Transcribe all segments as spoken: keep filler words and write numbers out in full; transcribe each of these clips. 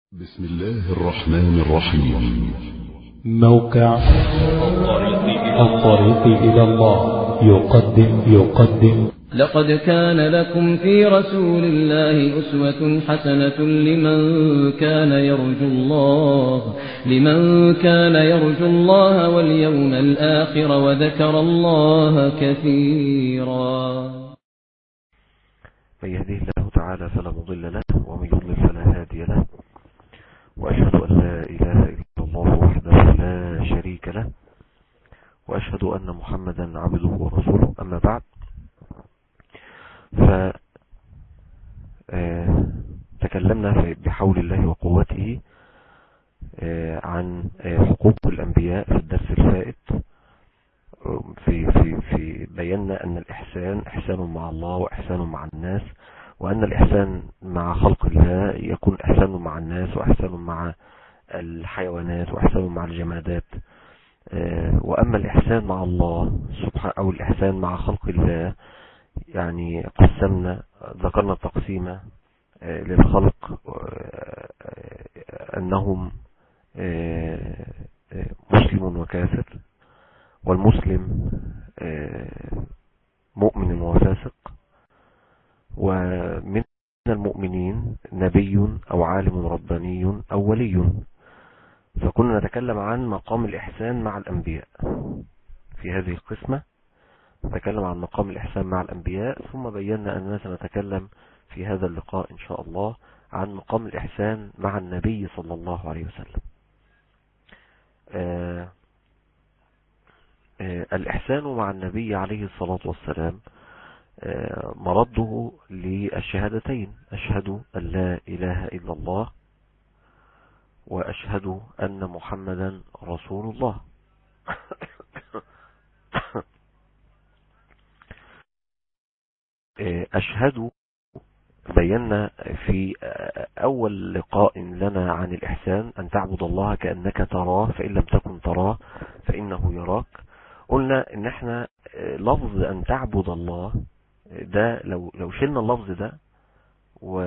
بسم الله الرحمن الرحيم. موقع الطريق إلى الله يقدم يقدم لقد كان لكم في رسول الله أسوة حسنة لمن كان يرجو الله لمن كان يرجو الله واليوم الآخر وذكر الله كثيرا. من يهديه الله تعالى فلا مضل له ومن يضلل فلا هادي له، وأشهد أن لا إله إلا الله وحده لا شريك له، وأشهد أن محمدا عبده ورسوله. أما بعد، فتكلمنا بحول الله وقوته عن حقوق الأنبياء في الدرس الفائت. في في في بينا أن الإحسان إحسان مع الله وإحسان مع الناس، وأن الإحسان مع خلق الله يكون إحسان مع الناس وإحسان مع الحيوانات وإحسان مع الجمادات. وأما الإحسان مع الله سبحانه أو الإحسان مع خلق الله، يعني قسمنا ذكرنا التقسيم للخلق أنهم مسلم وكافر، والمسلم مؤمن وفاسق، ومن المؤمنين نبي أو عالم رباني أو ولي. فكنا نتكلم عن مقام الإحسان مع الأنبياء في هذه القسمة، نتكلم عن مقام الإحسان مع الأنبياء، ثم بينا أننا سنتكلم في هذا اللقاء إن شاء الله عن مقام الإحسان مع النبي صلى الله عليه وسلم. آه آه الإحسان مع النبي عليه الصلاة والسلام آه مرده للشهادتين: أشهد أن لا إله إلا الله، وأشهد أن محمدا رسول الله. أشهد بينا في أول لقاء لنا عن الإحسان أن تعبد الله كأنك تراه، فإن لم تكن تراه فإنه يراك. قلنا إن احنا لفظ أن تعبد الله ده، لو لو شلنا اللفظ ده و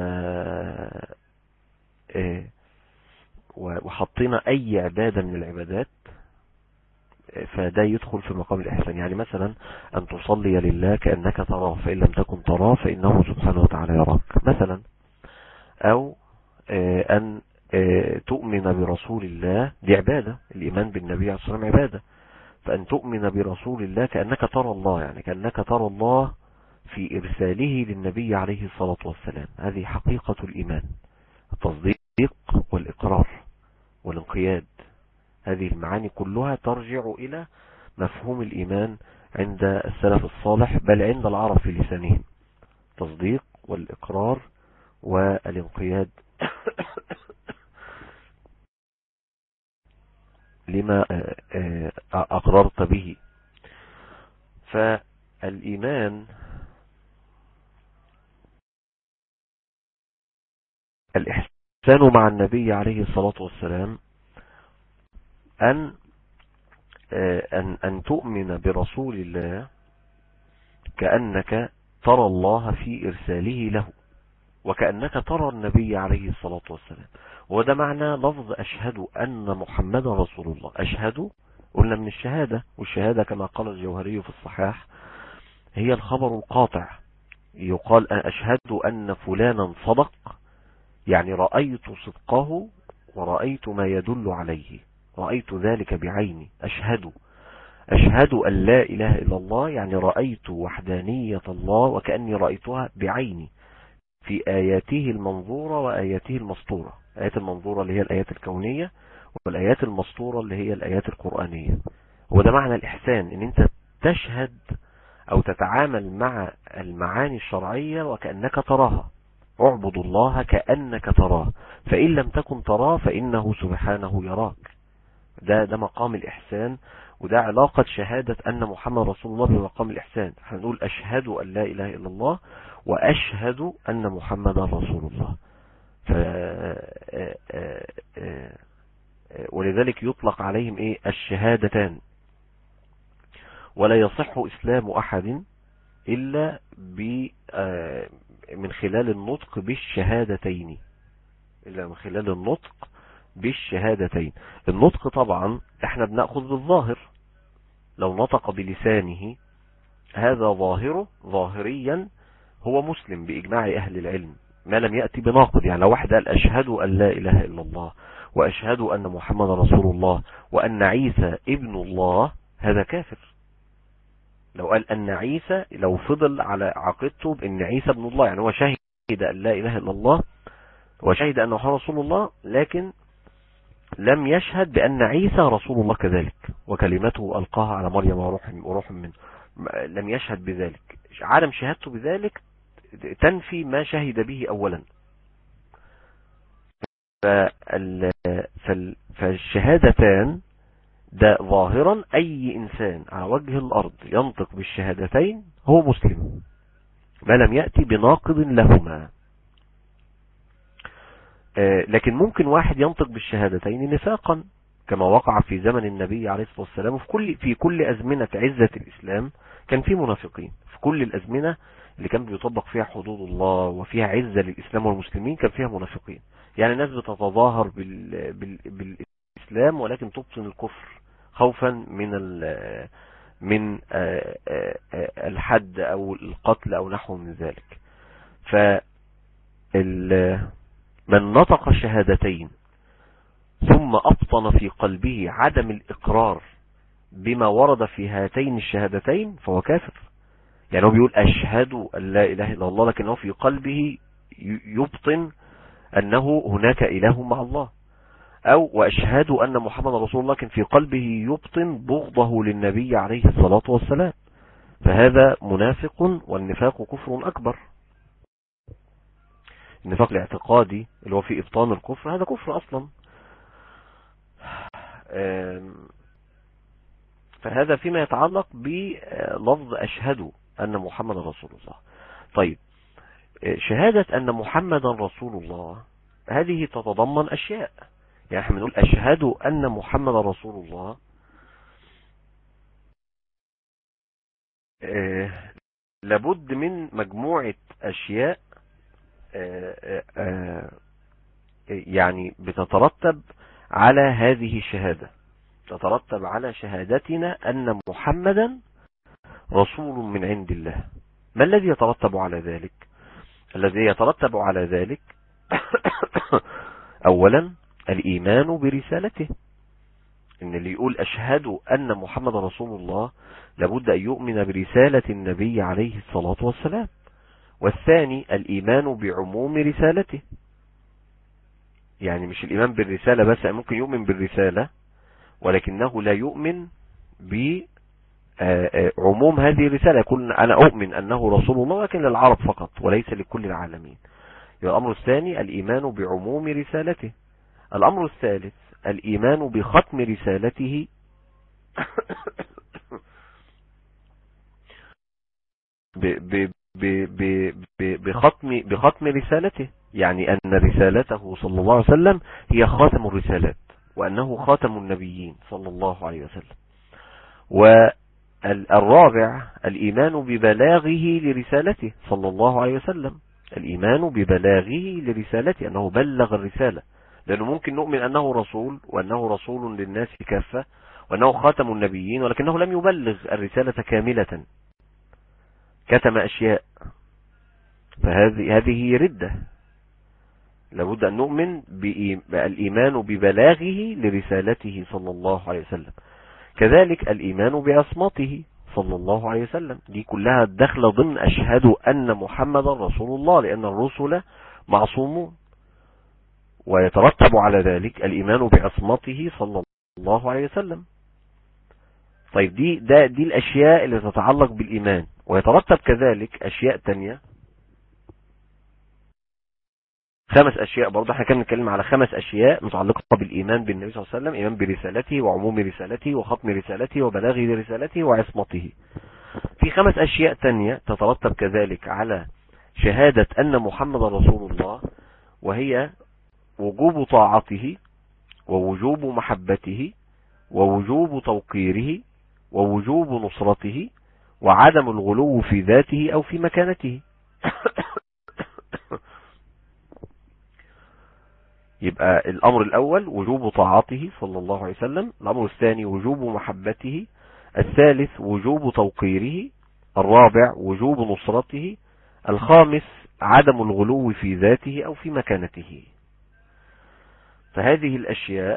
وحطينا أي عبادة من العبادات، فده يدخل في مقام الإحسان. يعني مثلا أن تصلي لله كأنك تراه، فإن لم تكن تراه فإنه سبحانه وتعالى يراك مثلا. أو أن تؤمن برسول الله، دي عبادة، الإيمان بالنبي عليه الصلاة والسلام عبادة. فأن تؤمن برسول الله كأنك ترى الله، يعني كأنك ترى الله في إرساله للنبي عليه الصلاة والسلام. هذه حقيقة الإيمان: التصديق والإقرار والانقياد. هذه المعاني كلها ترجع إلى مفهوم الإيمان عند السلف الصالح، بل عند العرب في لسانهم: التصديق والإقرار والانقياد لما أقررت به. فالإيمان الإحسان مع النبي عليه الصلاة والسلام أن أن أن تؤمن برسول الله كأنك ترى الله في إرساله له، وكأنك ترى النبي عليه الصلاة والسلام. وده معنى لفظ أشهد أن محمد رسول الله. أشهد قلنا من الشهادة، والشهادة كما قال الجوهري في الصحاح هي الخبر القاطع. يقال أشهد أن فلانا صدق، يعني رأيت صدقه ورأيت ما يدل عليه، رأيت ذلك بعيني. أشهد أشهد أن لا إله إلا الله، يعني رأيت وحدانية الله وكأني رأيتها بعيني في آياته المنظورة وآياته المسطورة. آيات المنظورة اللي هي الآيات الكونية، والآيات المسطورة اللي هي الآيات القرآنية. وده معنى الإحسان، إن أنت تشهد أو تتعامل مع المعاني الشرعية وكأنك تراها. اعبد الله كأنك تراه، فإن لم تكن تراه فإنه سبحانه يراك. ده ده مقام الإحسان، وده علاقة شهادة أن محمد رسول الله بمقام الإحسان. هنقول أشهد أن لا إله إلا الله، وأشهد أن محمد رسول الله. ف... ولذلك يطلق عليهم إيه؟ الشهادتان. ولا يصح إسلام أحد إلا ب... من خلال النطق بالشهادتين. إلا من خلال النطق بالشهادتين. النطق طبعا احنا بنأخذ بالظاهر، لو نطق بلسانه هذا ظاهره ظاهريا هو مسلم بإجماع أهل العلم، ما لم يأتي بناقض. يعني لو واحد قال أشهد أن لا إله إلا الله وأشهد أن محمد رسول الله وأن عيسى ابن الله، هذا كافر. لو قال أن عيسى، لو فضل على عقيدته بأن عيسى ابن الله، يعني هو شهد أن لا إله إلا الله وشهد أن محمد رسول الله، لكن لم يشهد بأن عيسى رسول الله كذلك وكلمته ألقاها على مريم وروح وروح منه، لم يشهد بذلك. عدم شهادته بذلك تنفي ما شهد به أولا. فالشهادتان ده ظاهرا أي إنسان على وجه الأرض ينطق بالشهادتين هو مسلم ما لم يأتي بناقض لهما. لكن ممكن واحد ينطق بالشهادتين نفاقا كما وقع في زمن النبي عليه الصلاة والسلام. وفي كل في كل أزمنة عزة الإسلام كان في منافقين، في كل الأزمنة اللي كان بيطبق فيها حدود الله وفيها عزة للإسلام والمسلمين كان فيها منافقين. يعني الناس بتتظاهر بال... بال... بالإسلام ولكن تبطن الكفر خوفا من ال... من الحد أو القتل أو نحو من ذلك. ف من نطق الشهادتين ثم أبطن في قلبه عدم الإقرار بما ورد في هاتين الشهادتين فهو كافر. يعني هو بيقول أشهد أن لا إله إلا الله، لكنه في قلبه يبطن أنه هناك إله مع الله. أو وأشهد أن محمد رسول الله، لكن في قلبه يبطن بغضه للنبي عليه الصلاة والسلام، فهذا منافق، والنفاق كفر أكبر. النفاق الاعتقادي اللي هو في إبطان الكفر هذا كفر أصلا. فهذا فيما يتعلق بلفظ أشهد أن محمد رسول الله. طيب، شهادة أن محمد رسول الله هذه تتضمن أشياء. يعني احنا بنقول أشهد أن محمد رسول الله، لابد من مجموعة أشياء يعني بتترتب على هذه الشهادة، تترتب على شهادتنا أن محمدا رسول من عند الله. ما الذي يترتب على ذلك؟ الذي يترتب على ذلك أولا الإيمان برسالته. إن اللي يقول أشهد أن محمد رسول الله لابد أن يؤمن برسالة النبي عليه الصلاة والسلام. والثاني الإيمان بعموم رسالته، يعني مش الإيمان بالرسالة بس، ممكن يؤمن بالرسالة ولكنه لا يؤمن بعموم هذه الرسالة. يقول أنا أؤمن أنه رسول الله لكن للعرب فقط وليس لكل العالمين. الأمر الثاني الإيمان بعموم رسالته. الأمر الثالث الإيمان بختم رسالته ب ب ب بختم بختم رسالته، يعني أن رسالته صلى الله عليه وسلم هي خاتم الرسالات، وأنه خاتم النبيين صلى الله عليه وسلم. والرابع الإيمان ببلاغه لرسالته صلى الله عليه وسلم، الإيمان ببلاغه لرسالته، أنه بلغ الرسالة. لأنه ممكن نؤمن أنه رسول وأنه رسول للناس كافة وأنه خاتم النبيين ولكنه لم يبلغ الرسالة كاملة، كتم أشياء، فهذه هذه ردة. لابد أن نؤمن بالإيمان ببلاغه لرسالته صلى الله عليه وسلم. كذلك الإيمان بعصمته صلى الله عليه وسلم، دي كلها داخله ضمن أشهد أن محمد رسول الله، لأن الرسل معصومون. ويترتب على ذلك الإيمان بعصمته صلى الله عليه وسلم. طيب دي ده دي الأشياء اللي تتعلق بالإيمان. ويترتب كذلك أشياء تانية، خمس أشياء برضه. احنا كنا بنتكلم على خمس أشياء متعلقة بالإيمان بالنبي صلى الله عليه وسلم: إيمان برسالته وعموم رسالته وختم رسالته وبلاغه لرسالته وعصمته. في خمس أشياء تانية تترتب كذلك على شهادة أن محمد رسول الله، وهي وجوب طاعته ووجوب محبته ووجوب توقيره ووجوب نصرته وعدم الغلو في ذاته أو في مكانته. يبقى الأمر الأول وجوب طاعته صلى الله عليه وسلم، الأمر الثاني وجوب محبته، الثالث وجوب توقيره، الرابع وجوب نصرته، الخامس عدم الغلو في ذاته أو في مكانته. فهذه الأشياء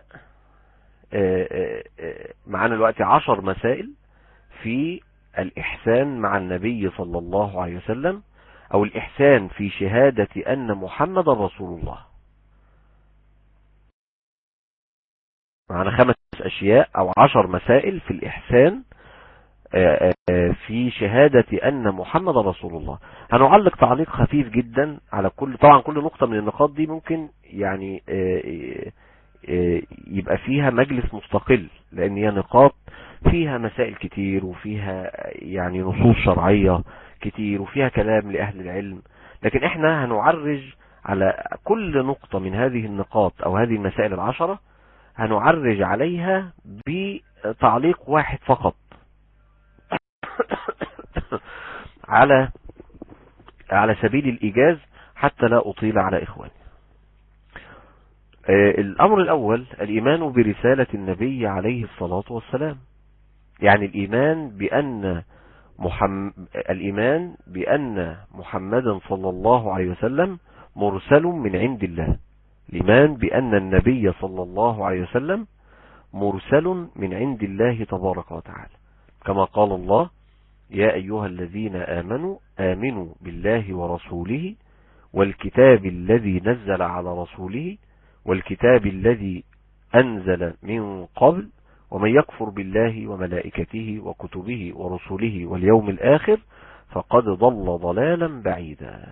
معنا الوقت عشر مسائل في الإحسان مع النبي صلى الله عليه وسلم، أو الإحسان في شهادة أن محمد رسول الله. معنا خمس أشياء أو عشر مسائل في الإحسان في شهادة أن محمد رسول الله. هنعلق تعليق خفيف جدا على كل، طبعا كل نقطة من النقاط دي ممكن يعني يبقى فيها مجلس مستقل، لأن هي نقاط فيها مسائل كتير وفيها يعني نصوص شرعية كتير وفيها كلام لأهل العلم، لكن احنا هنعرج على كل نقطة من هذه النقاط أو هذه المسائل العشرة، هنعرج عليها بتعليق واحد فقط على على سبيل الإيجاز حتى لا أطيل على إخواني. الأمر الأول الإيمان برسالة النبي عليه الصلاة والسلام، يعني الإيمان بأن محمد الإيمان بأن محمدا صلى الله عليه وسلم مرسل من عند الله، الإيمان بأن النبي صلى الله عليه وسلم مرسل من عند الله تبارك وتعالى، كما قال الله: يا أيها الذين آمنوا آمنوا بالله ورسوله والكتاب الذي نزل على رسوله والكتاب الذي أنزل من قبل ومن يكفر بالله وملائكته وكتبه ورسله واليوم الآخر فقد ضل ضلالا بعيدا.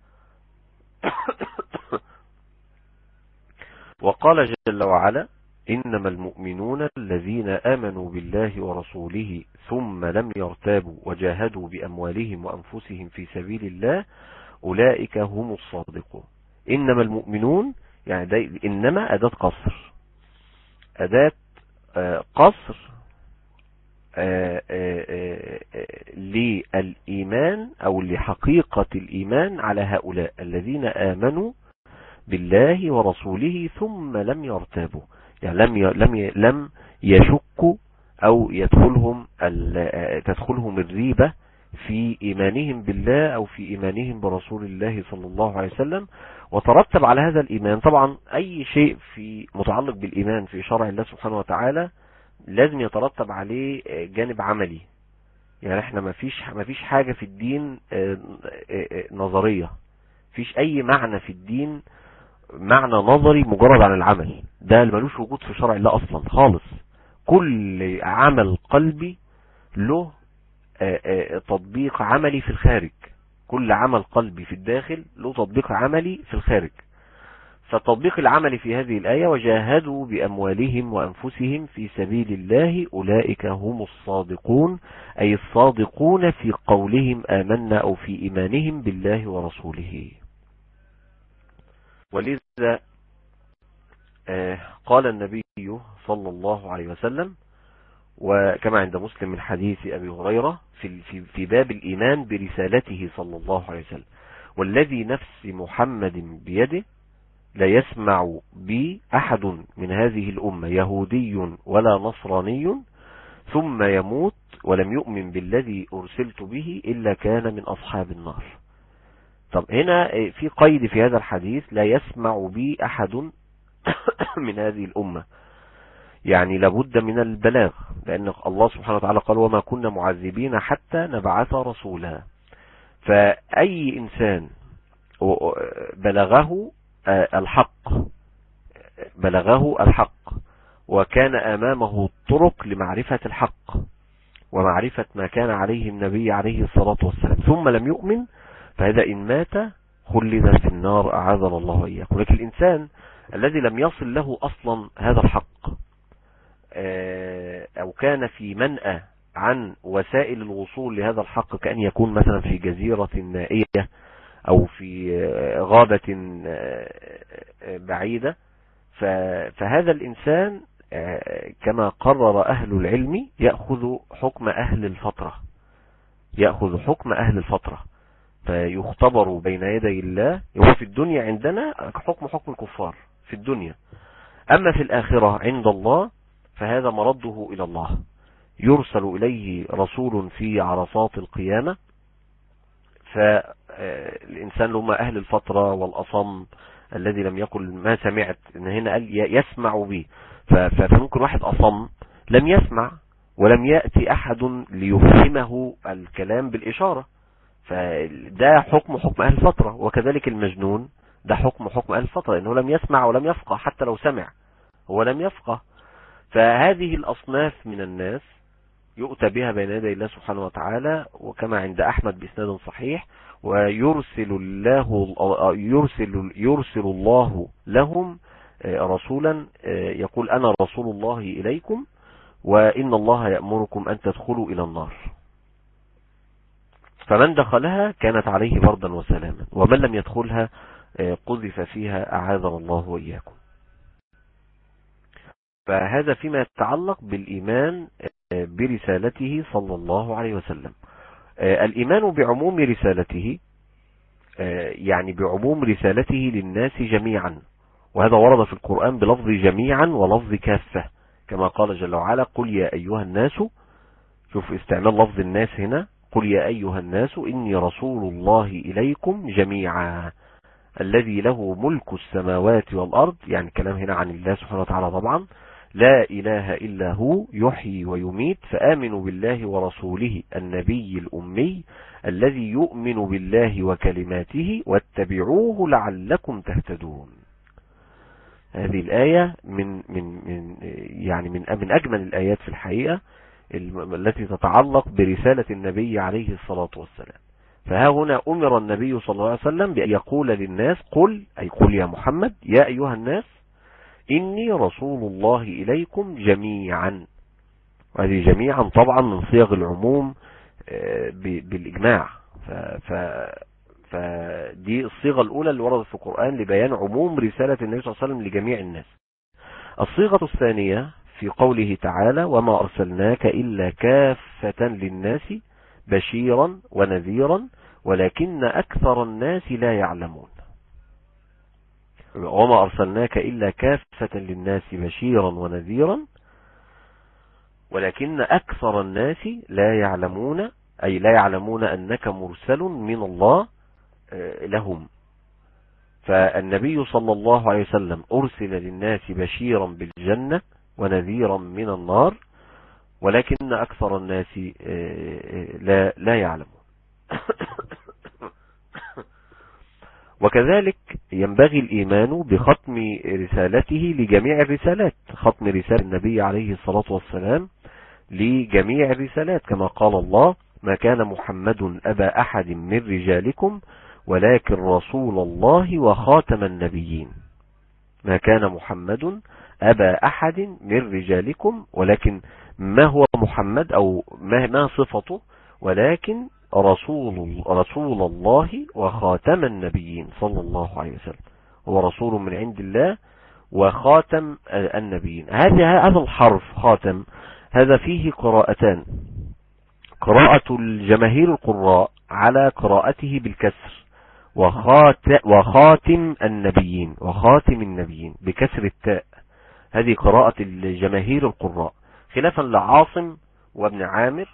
وقال جل وعلا: إنما المؤمنون الذين آمنوا بالله ورسوله ثم لم يرتابوا وجاهدوا بأموالهم وأنفسهم في سبيل الله أولئك هم الصادقون. إنما المؤمنون يعني ده إنما أداة قصر، أداة قصر للإيمان أو لحقيقة الإيمان على هؤلاء الذين آمنوا بالله ورسوله ثم لم يرتابوا، يعني لم لم لم يشكوا أو يدخلهم تدخلهم الريبة في إيمانهم بالله أو في إيمانهم برسول الله صلى الله عليه وسلم. وترتب على هذا الإيمان طبعا أي شيء في متعلق بالإيمان في شرع الله سبحانه وتعالى لازم يترتب عليه جانب عملي، يعني احنا ما فيش ما فيش حاجة في الدين نظرية، فيش أي معنى في الدين معنى نظري مجرد عن العمل، ده اللي ملوش وجود في شرع الله أصلا خالص. كل عمل قلبي له تطبيق عملي في الخارج، كل عمل قلبي في الداخل له تطبيق عملي في الخارج. فالتطبيق العملي في هذه الآية: وجاهدوا بأموالهم وأنفسهم في سبيل الله أولئك هم الصادقون، أي الصادقون في قولهم آمنا أو في إيمانهم بالله ورسوله. ولذا قال النبي صلى الله عليه وسلم، وكما عند مسلم من حديث أبي هريرة في في باب الإيمان برسالته صلى الله عليه وسلم: والذي نفس محمد بيده لا يسمع بي أحد من هذه الأمة يهودي ولا نصراني ثم يموت ولم يؤمن بالذي أرسلت به إلا كان من أصحاب النار. طب هنا في قيد في هذا الحديث: لا يسمع بي أحد من هذه الأمة، يعني لابد من البلاغ، لأن الله سبحانه وتعالى قال: وما كنا معذبين حتى نبعث رسولا. فأي إنسان بلغه الحق بلغه الحق وكان أمامه الطرق لمعرفة الحق ومعرفة ما كان عليه النبي عليه الصلاة والسلام ثم لم يؤمن، فهذا إن مات خلد في النار أعاذنا الله وإياكم. ولكن الإنسان الذي لم يصل له أصلا هذا الحق أو كان في منأى عن وسائل الوصول لهذا الحق، كأن يكون مثلا في جزيرة نائية أو في غابة بعيدة، فهذا الإنسان كما قرر أهل العلم يأخذ حكم أهل الفترة يأخذ حكم أهل الفترة فيختبر بين يدي الله. هو في الدنيا عندنا حكم حكم الكفار، في الدنيا. أما في الآخرة عند الله فهذا مرده إلى الله، يرسل إليه رسول في عرصات القيامة، فالإنسان لهم أهل الفترة والأصم الذي لم يقل ما سمعت، إن هنا قال يسمع به، فممكن واحد أصم لم يسمع ولم يأتي أحد ليفهمه الكلام بالإشارة، فده حكم حكم أهل الفترة. وكذلك المجنون ده حكم حكم أهل الفترة، إنه لم يسمع ولم يفقه، حتى لو سمع هو لم يفقه. فهذه الأصناف من الناس يؤتى بها بين يدي الله سبحانه وتعالى، وكما عند أحمد بإسناد صحيح، ويرسل الله يرسل يرسل الله لهم رسولا يقول أنا رسول الله إليكم وإن الله يأمركم أن تدخلوا إلى النار، فمن دخلها كانت عليه بردا وسلاما، ومن لم يدخلها قذف فيها أعاذنا الله وإياكم. فهذا فيما يتعلق بالإيمان برسالته صلى الله عليه وسلم. الإيمان بعموم رسالته يعني بعموم رسالته للناس جميعا، وهذا ورد في القرآن بلفظ جميعا ولفظ كافة، كما قال جل وعلا قل يا أيها الناس، شوف استعمال لفظ الناس هنا، قل يا أيها الناس إني رسول الله إليكم جميعا الذي له ملك السماوات والأرض، يعني كلام هنا عن الله سبحانه وتعالى طبعا، لا إله إلا هو يحيي ويميت، فآمنوا بالله ورسوله النبي الأمي الذي يؤمن بالله وكلماته واتبعوه لعلكم تهتدون. هذه الآية من من من يعني من من أجمل الآيات في الحقيقة التي تتعلق برسالة النبي عليه الصلاة والسلام. فها هنا أمر النبي صلى الله عليه وسلم بأن يقول للناس قل، أي قل يا محمد يا أيها الناس إني رسول الله إليكم جميعا. وهذه جميعا طبعا من صيغ العموم بالإجماع، فدي الصيغة الأولى اللي وردت في القرآن لبيان عموم رسالة النبي صلى الله عليه وسلم لجميع الناس. الصيغة الثانية في قوله تعالى وما أرسلناك إلا كافة للناس بشيرا ونذيرا ولكن أكثر الناس لا يعلمون. وما أرسلناك إلا كافة للناس بشيرا ونذيرا ولكن أكثر الناس لا يعلمون، أي لا يعلمون أنك مرسل من الله لهم. فالنبي صلى الله عليه وسلم أرسل للناس بشيرا بالجنة ونذيرا من النار، ولكن أكثر الناس لا لا يعلمون. وكذلك ينبغي الإيمان بختم رسالته لجميع الرسالات، ختم رسالة النبي عليه الصلاة والسلام لجميع الرسالات، كما قال الله ما كان محمد أبا أحد من رجالكم ولكن رسول الله وخاتم النبيين. ما كان محمد أبا أحد من رجالكم، ولكن ما هو محمد أو ما, ما صفته، ولكن رسول رسول الله وخاتم النبيين صلى الله عليه وسلم، هو رسول من عند الله وخاتم النبيين. هذا هذا الحرف خاتم هذا فيه قراءتان، قراءة الجماهير القراء على قراءته بالكسر وخاتم النبيين وخاتم النبيين بكسر التاء، هذه قراءة الجماهير القراء، خلافا لعاصم وابن عامر.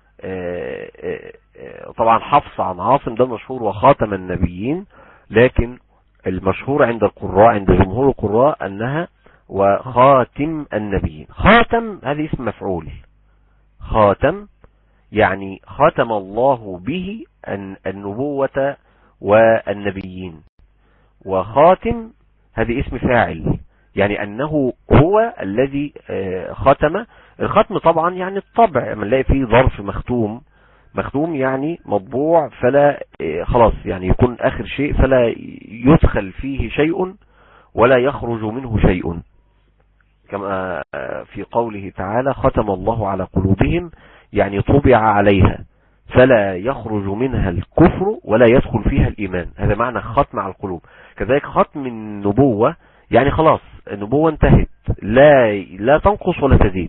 طبعا حفص عن عاصم ده مشهور وخاتم النبيين، لكن المشهور عند القراء عند جمهور القراء أنها وخاتم النبيين. خاتم هذه اسم مفعول، خاتم يعني ختم الله به النبوة والنبيين، وخاتم هذه اسم فاعل يعني أنه هو الذي ختم. الختم طبعا يعني الطبع، من نلاقي فيه ظرف مختوم، مختوم يعني مطبوع فلا خلاص يعني يكون آخر شيء فلا يدخل فيه شيء ولا يخرج منه شيء، كما في قوله تعالى ختم الله على قلوبهم يعني طبع عليها فلا يخرج منها الكفر ولا يدخل فيها الإيمان، هذا معنى ختم على القلوب. كذلك ختم النبوة يعني خلاص النبوة انتهت، لا لا تنقص ولا تزيد،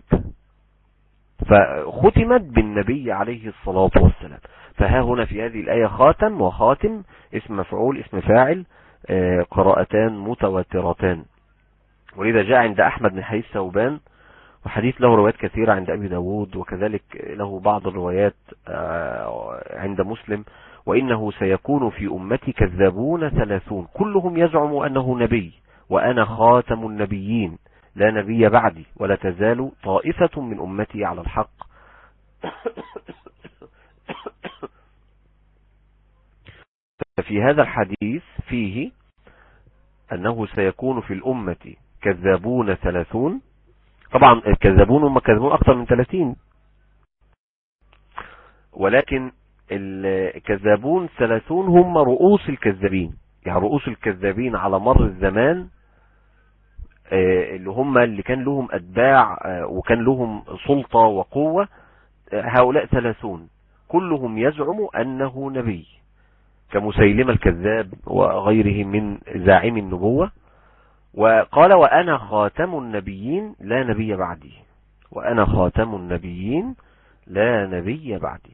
فختمت بالنبي عليه الصلاة والسلام. فها هنا في هذه الآية خاتم وخاتم اسم مفعول اسم فاعل، قراءتان متواترتان ولذا جاء عند أحمد من حديث ثوبان، وحديث له روايات كثيرة عند أبي داود، وكذلك له بعض الروايات عند مسلم: وإنه سيكون في أمتي كذابون ثلاثون كلهم يزعم أنه نبي وأنا خاتم النبيين لا نبي بعدي ولا تزال طائفة من أمتي على الحق. ففي هذا الحديث فيه أنه سيكون في الأمة كذابون ثلاثون، طبعا الكذابون هم كذبون أكثر من ثلاثين، ولكن الكذابون ثلاثون هم رؤوس الكذابين، يعني رؤوس الكذابين على مر الزمان اللي هم اللي كان لهم أتباع وكان لهم سلطة وقوة، هؤلاء ثلاثون كلهم يزعم أنه نبي، كمسيلمة الكذاب وغيره من زاعم النبوة. وقال: وأنا خاتم النبيين لا نبي بعدي، وأنا خاتم النبيين لا نبي بعدي.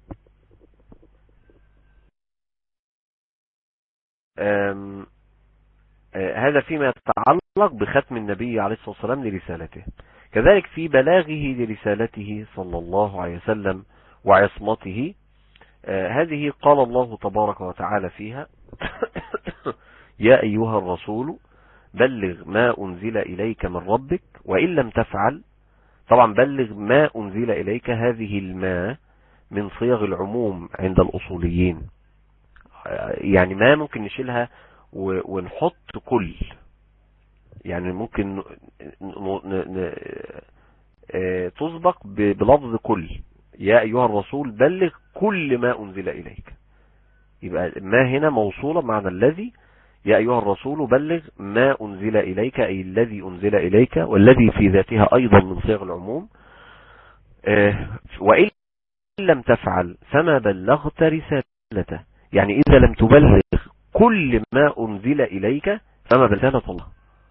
أم هذا فيما يتعلق بختم النبي عليه الصلاة والسلام لرسالته. كذلك في بلاغه لرسالته صلى الله عليه وسلم وعصمته، هذه قال الله تبارك وتعالى فيها: يا أيها الرسول بلغ ما أنزل إليك من ربك وإن لم تفعل. طبعا بلغ ما أنزل إليك، هذه الماء من صيغ العموم عند الأصوليين، يعني ما ممكن نشيلها ونحط كل، يعني ممكن تسبق بلفظ كل. يا أيها الرسول بلغ كل ما أنزل إليك، يبقى ما هنا موصولة معنى الذي. يا أيها الرسول بلغ ما أنزل إليك، أي الذي أنزل إليك، والذي في ذاتها أيضا من صيغ العموم. وإن لم تفعل فما بلغت رسالته، يعني إذا لم تبلغ كل ما أنزل إليك فما بلغت الله.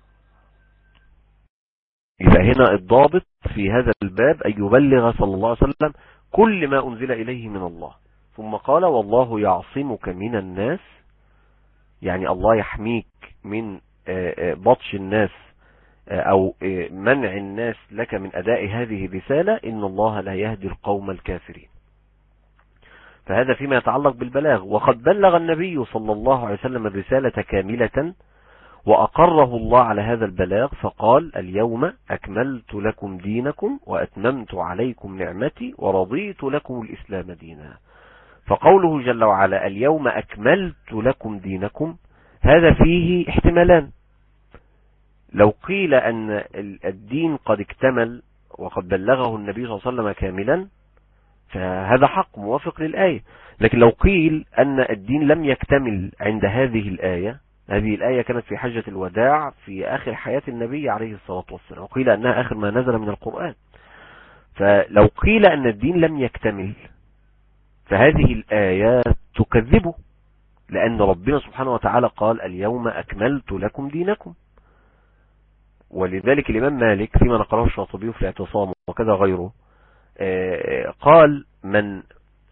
يبقى هنا الضابط في هذا الباب أن يبلغ صلى الله عليه وسلم كل ما أنزل إليه من الله. ثم قال: والله يعصمك من الناس، يعني الله يحميك من بطش الناس أو منع الناس لك من أداء هذه الرسالة، إن الله لا يهدي القوم الكافرين. فهذا فيما يتعلق بالبلاغ. وقد بلغ النبي صلى الله عليه وسلم الرسالة كاملة، وأقره الله على هذا البلاغ، فقال: اليوم أكملت لكم دينكم وأتممت عليكم نعمتي ورضيت لكم الإسلام دينا. فقوله جل وعلا: اليوم أكملت لكم دينكم، هذا فيه احتمالان. لو قيل أن الدين قد اكتمل وقد بلغه النبي صلى الله عليه وسلم كاملا، فهذا حق موافق للآية. لكن لو قيل أن الدين لم يكتمل عند هذه الآية، هذه الآية كانت في حجة الوداع في آخر حياة النبي عليه الصلاة والسلام، وقيل أنها آخر ما نزل من القرآن. فلو قيل أن الدين لم يكتمل، فهذه الآيات تكذبه، لأن ربنا سبحانه وتعالى قال: اليوم أكملت لكم دينكم. ولذلك الإمام مالك فيما نقله الشاطبي في الاعتصام وكذا غيره قال: من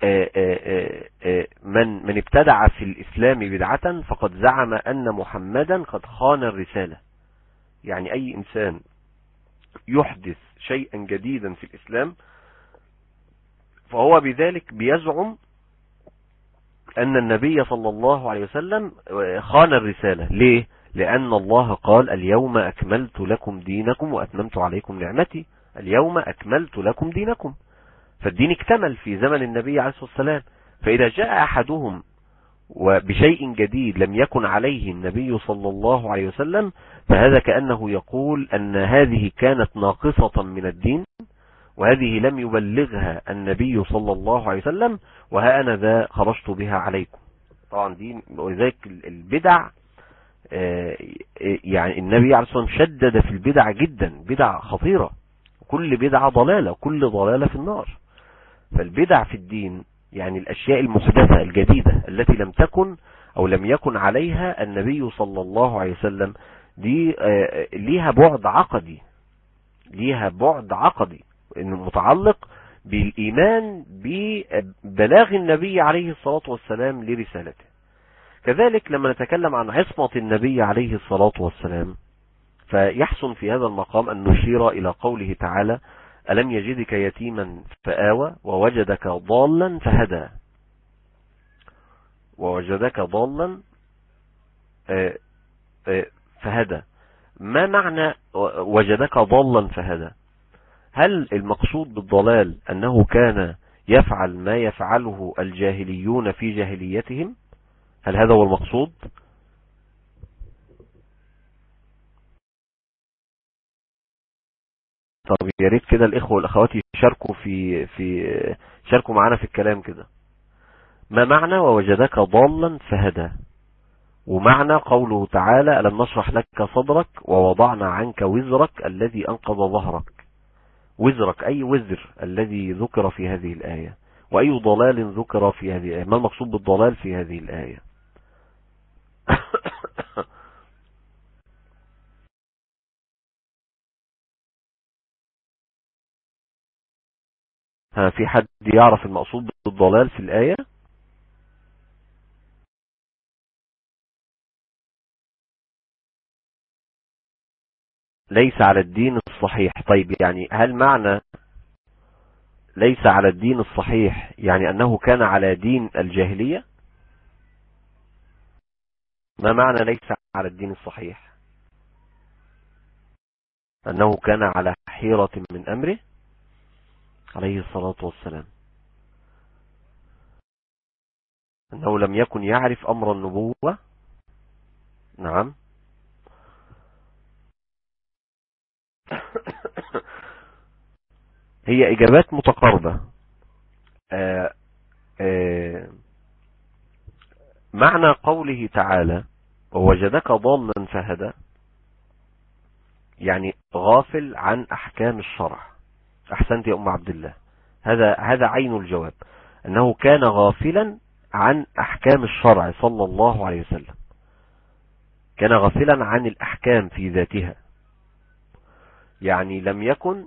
من من ابتدع في الإسلام بدعة فقد زعم أن محمدا قد خان الرسالة. يعني أي إنسان يحدث شيئا جديدا في الإسلام فهو بذلك بيزعم أن النبي صلى الله عليه وسلم خان الرسالة. ليه؟ لأن الله قال: اليوم أكملت لكم دينكم وأتممت عليكم نعمتي. اليوم أكملت لكم دينكم، فالدين اكتمل في زمن النبي عليه الصلاة والسلام. فإذا جاء أحدهم وبشيء جديد لم يكن عليه النبي صلى الله عليه وسلم، فهذا كأنه يقول أن هذه كانت ناقصة من الدين، وهذه لم يبلغها النبي صلى الله عليه وسلم، وها أنا ذا خرجت بها عليكم. طبعا دين، ولذلك البدع، يعني النبي عليه الصلاة والسلام شدد في البدع جدا، بدع خطيرة، كل بدعة ضلالة، كل ضلالة في النار. فالبدع في الدين يعني الأشياء المحدثة الجديدة التي لم تكن أو لم يكن عليها النبي صلى الله عليه وسلم، دي ليها بعد عقدي، ليها بعد عقدي إنه متعلق بالإيمان ببلاغ النبي عليه الصلاة والسلام لرسالته. كذلك لما نتكلم عن عصمة النبي عليه الصلاة والسلام، فيحسن في هذا المقام أن نشير إلى قوله تعالى: ألم يجدك يتيما فآوى ووجدك ضالا فهدى. ووجدك ضالا فهدى. ما معنى وجدك ضالا فهدى؟ هل المقصود بالضلال أنه كان يفعل ما يفعله الجاهليون في جاهليتهم؟ هل هذا هو المقصود؟ طب يا ريت كده الإخوة والأخوات يشاركوا في في شاركوا معنا في الكلام كده. ما معنى ووجدك ضالا فهدى؟ ومعنى قوله تعالى: ألم نشرح لك صدرك ووضعنا عنك وزرك الذي أنقض ظهرك. وزرك أي وزر الذي ذكر في هذه الآية، وأي ضلال ذكر في هذه الآية؟ ما المقصود بالضلال في هذه الآية؟ ها، في حد يعرف المقصود بالضلال في الآية؟ ليس على الدين الصحيح. طيب يعني هل معنى ليس على الدين الصحيح يعني أنه كان على دين الجاهلية؟ ما معنى ليس على الدين الصحيح؟ أنه كان على حيرة من أمره عليه الصلاة والسلام، أنه لم يكن يعرف أمر النبوة. نعم. هي إجابات متقاربة. آآ آآ معنى قوله تعالى: ووجدك ضالا فهدى، يعني غافل عن أحكام الشرع. أحسنت يا أم عبد الله، هذا هذا عين الجواب، أنه كان غافلا عن أحكام الشرع صلى الله عليه وسلم، كان غافلا عن الأحكام في ذاتها، يعني لم يكن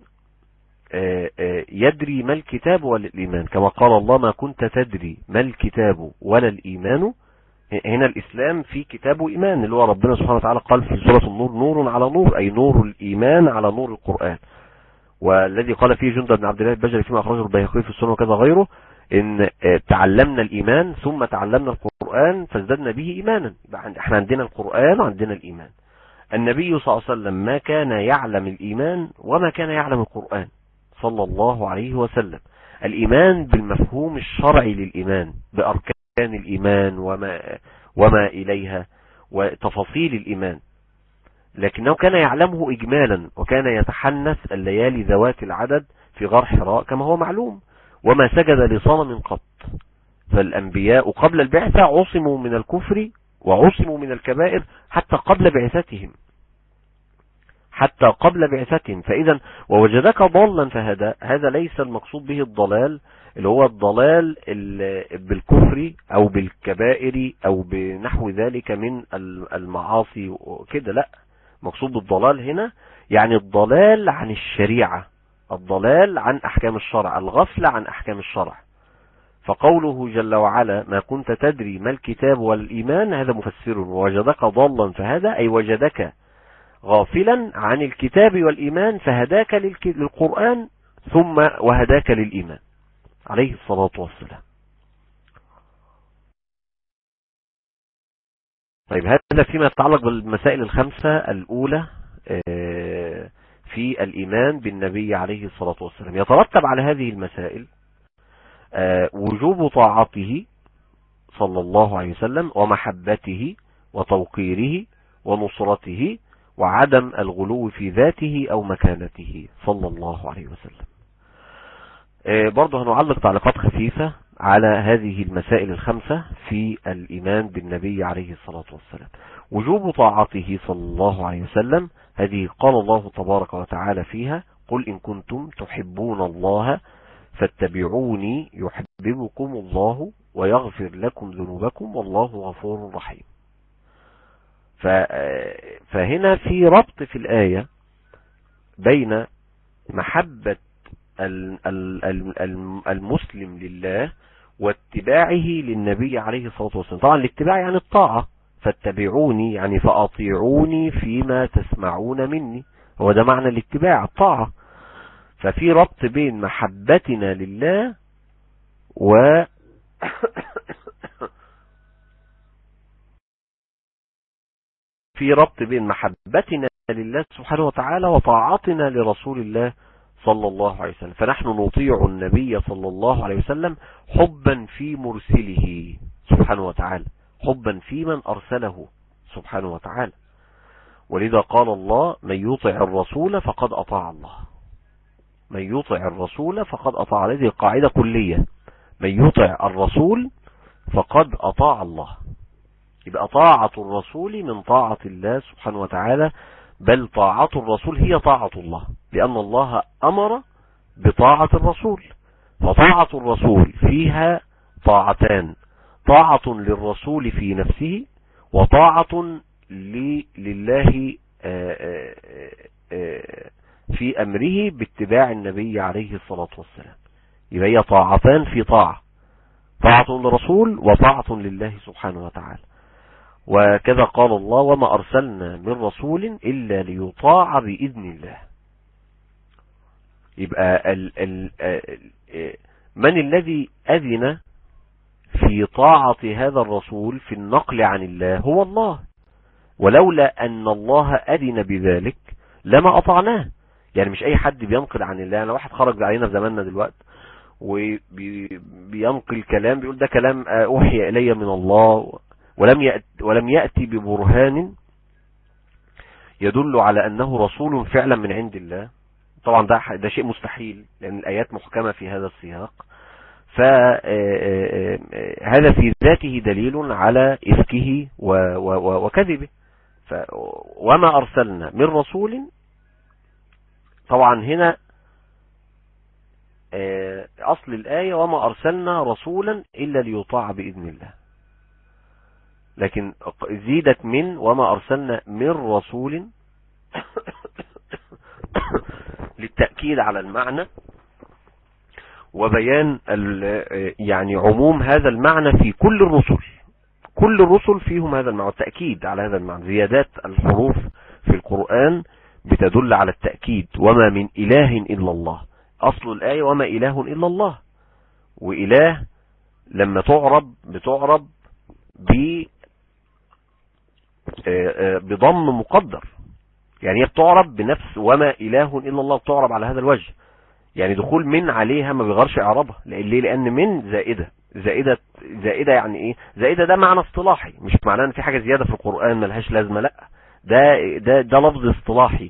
يدري ما الكتاب ولا الإيمان، كما قال الله: ما كنت تدري ما الكتاب ولا الإيمان. هنا الإسلام في كتاب وإيمان، اللي هو ربنا سبحانه وتعالى قال في سورة النور: نور على نور، أي نور الإيمان على نور القرآن. والذي قال فيه جندب بن عبد الله البجلي فيما أخرجه البيهقي في السنة وكذا غيره: إن تعلمنا الإيمان ثم تعلمنا القرآن فازددنا به إيمانا. احنا عندنا القرآن وعندنا الإيمان. النبي صلى الله عليه وسلم ما كان يعلم الإيمان وما كان يعلم القرآن صلى الله عليه وسلم. الإيمان بالمفهوم الشرعي للإيمان، بأركان الإيمان وما, وما إليها وتفاصيل الإيمان، لكنه كان يعلمه إجمالا، وكان يتحنث الليالي ذوات العدد في غار حراء كما هو معلوم، وما سجد لصنم قط. فالأنبياء قبل البعثة عصموا من الكفر وعصموا من الكبائر حتى قبل بعثتهم، حتى قبل بعثتهم. فإذا ووجدك ضالا فهدى، هذا ليس المقصود به الضلال اللي هو الضلال بالكفر أو بالكبائر أو بنحو ذلك من المعاصي كده، لا. مقصود بالضلال هنا يعني الضلال عن الشريعة، الضلال عن أحكام الشرع، الغفلة عن أحكام الشرع. فقوله جل وعلا: ما كنت تدري ما الكتاب والإيمان، هذا مفسر. ووجدك ضالا فهدى أي وجدك غافلا عن الكتاب والإيمان فهداك للقرآن ثم وهداك للإيمان عليه الصلاة والسلام. طيب هذا فيما يتعلق بالمسائل الخمسة الأولى في الإيمان بالنبي عليه الصلاة والسلام. يترتب على هذه المسائل وجوب طاعته صلى الله عليه وسلم ومحبته وتوقيره ونصرته وعدم الغلو في ذاته أو مكانته صلى الله عليه وسلم. برضه هنعلق تعليقات خفيفة على هذه المسائل الخمسة في الإيمان بالنبي عليه الصلاة والسلام. وجوب طاعته صلى الله عليه وسلم، هذه قال الله تبارك وتعالى فيها: قل إن كنتم تحبون الله فاتبعوني يحببكم الله ويغفر لكم ذنوبكم والله غفور رحيم. فهنا في ربط في الآية بين محبة المسلم لله واتباعه للنبي عليه الصلاة والسلام. طبعا الاتباع يعني الطاعة، فاتبعوني يعني فأطيعوني فيما تسمعون مني. هو ده معنى الاتباع، الطاعة. ففي ربط بين محبتنا لله و في ربط بين محبتنا لله سبحانه وتعالى وطاعتنا لرسول الله صلى الله عليه وسلم. فنحن نطيع النبي صلى الله عليه وسلم حبا في مرسله سبحانه وتعالى، حبا في من أرسله سبحانه وتعالى. ولذا قال الله: من يطع الرسول فقد أطاع الله. من يطع الرسول فقد أطاع. هذه قاعدة كلية: من يطع الرسول فقد أطاع الله. يبقى طاعة الرسول من طاعة الله سبحانه وتعالى، بل طاعة الرسول هي طاعة الله، لأن الله أمر بطاعة الرسول. فطاعة الرسول فيها طاعتان: طاعة للرسول في نفسه، وطاعة لله في أمره باتباع النبي عليه الصلاة والسلام. يبقى هي طاعتان في طاعة: طاعة للرسول وطاعة لله سبحانه وتعالى. وكذا قال الله: وما أرسلنا من رسول إلا ليطاع بإذن الله. يبقى ال ال من الذي أذن في طاعة هذا الرسول في النقل عن الله؟ هو الله. ولولا أن الله أذن بذلك لما أطعناه. يعني مش أي حد بينقل عن الله. أنا واحد خرج علينا في زماننا دلوقتي وبينقل كلام بيقول ده كلام أوحي إلي من الله، ولم يأتي, ولم يأتي ببرهان يدل على أنه رسول فعلا من عند الله. طبعا ده, ده شيء مستحيل، لأن الآيات محكمة في هذا السياق. فهذا في ذاته دليل على إفكه وكذبه. وما أرسلنا من رسول، طبعا هنا أصل الآية: وما أرسلنا رسولا إلا ليطاع بإذن الله. لكن زيدت من: وما أرسلنا من رسول للتأكيد على المعنى وبيان يعني عموم هذا المعنى في كل الرسل. كل الرسل فيهم هذا المعنى، التأكيد على هذا المعنى. زيادات الحروف في القرآن بتدل على التأكيد. وما من إله إلا الله. أصل الآية: وما إله إلا الله. وإله لما تعرب بتعرب ب بضم مقدر، يعني هي بتعرب بنفس وما إله إلا الله، بتعرب على هذا الوجه. يعني دخول من عليها ما بيغيرش إعرابها. ليه؟ لأن من زائدة. زائدة زائدة يعني إيه؟ زائدة ده معنى اصطلاحي، مش معناه ان في حاجة زيادة في القرآن ملهاش لازمة. لا، ده ده ده لفظ اصطلاحي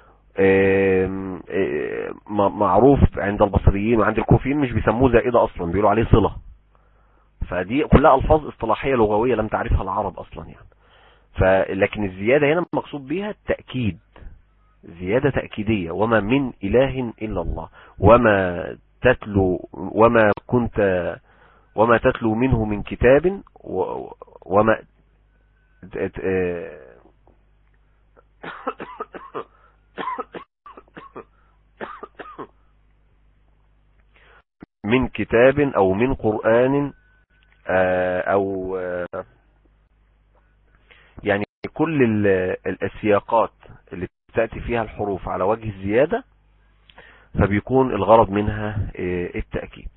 معروف عند البصريين وعند الكوفيين. مش بيسموه زائدة أصلا، بيقولوا عليه صلة. فدي كلها ألفاظ اصطلاحية لغوية لم تعرفها العرب أصلا يعني. فلكن الزيادة هنا مقصود بها التأكيد، زيادة تأكيدية: وما من إله إلا الله. وما تتلو وما كنت وما تتلو منه من كتاب وما من كتاب أو من قرآن أو يعني كل السياقات اللي تأتي فيها الحروف على وجه الزيادة فبيكون الغرض منها التأكيد.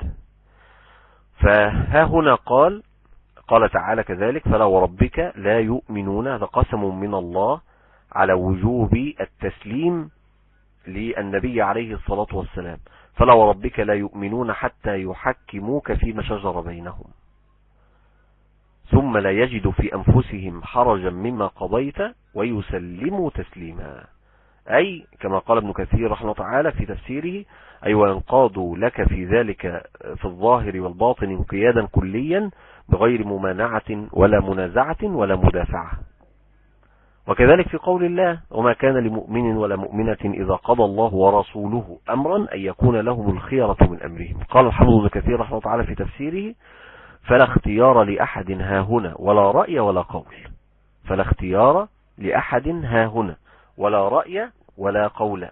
فها هنا قال قال تعالى كذلك: فلا وربك لا يؤمنون. هذا قسم من الله على وجوب التسليم للنبي عليه الصلاة والسلام. فلا وربك لا يؤمنون حتى يحكموك فيما شجر بينهم ثم لا يجدوا في أنفسهم حرجا مما قضيت ويسلموا تسليما. أي كما قال ابن كثير رحمه الله تعالى في تفسيره: أي وينقادوا لك في ذلك في الظاهر والباطن انقيادا كليا بغير ممانعة ولا منازعة ولا مدافعة. وكذلك في قول الله: وما كان لمؤمن ولا مؤمنة إذا قضى الله ورسوله أمرا أن يكون لهم الخيرة من أمرهم. قال الحافظ ابن كثير رحمه الله تعالى في تفسيره: فلا اختيار لأحد ها هنا ولا رأي ولا قول. فلا اختيار لأحد ها هنا ولا رأي ولا قول.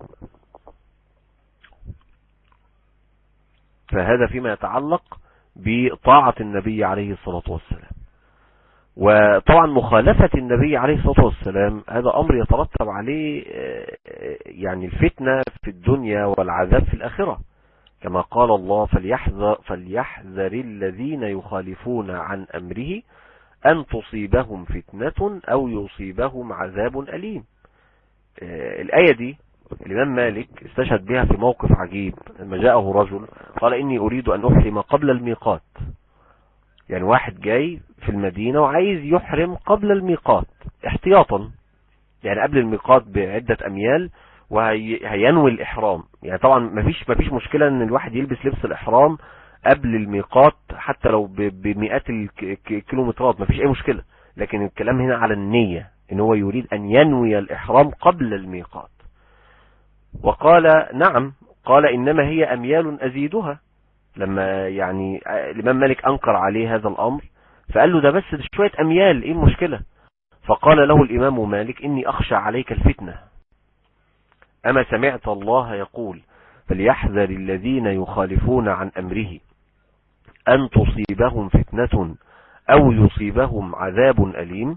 فهذا فيما يتعلق بطاعة النبي عليه الصلاة والسلام. وطبعا مخالفة النبي عليه الصلاة والسلام هذا أمر يترتب عليه يعني الفتنة في الدنيا والعذاب في الآخرة، كما قال الله فليحذر, فليحذر الذين يخالفون عن أمره أن تصيبهم فتنة أو يصيبهم عذاب أليم. الآية دي الإمام مالك استشهد بها في موقف عجيب، لما جاءه رجل قال إني أريد أن أحرم قبل الميقات. يعني واحد جاي في المدينة وعايز يحرم قبل الميقات احتياطا، يعني قبل الميقات بعدة أميال، وهينوي الإحرام. يعني طبعا مفيش مفيش مشكلة ان الواحد يلبس لبس الإحرام قبل الميقات حتى لو بمئات الكيلومترات، مفيش أي مشكلة، لكن الكلام هنا على النية، ان هو يريد أن ينوي الإحرام قبل الميقات. وقال نعم، قال إنما هي أميال أزيدها. لما يعني الإمام مالك أنكر عليه هذا الأمر فقال له ده بس شوية أميال، إيه المشكلة؟ فقال له الإمام مالك إني أخشى عليك الفتنة، أما سمعت الله يقول فليحذر الذين يخالفون عن أمره أن تصيبهم فتنة أو يصيبهم عذاب أليم.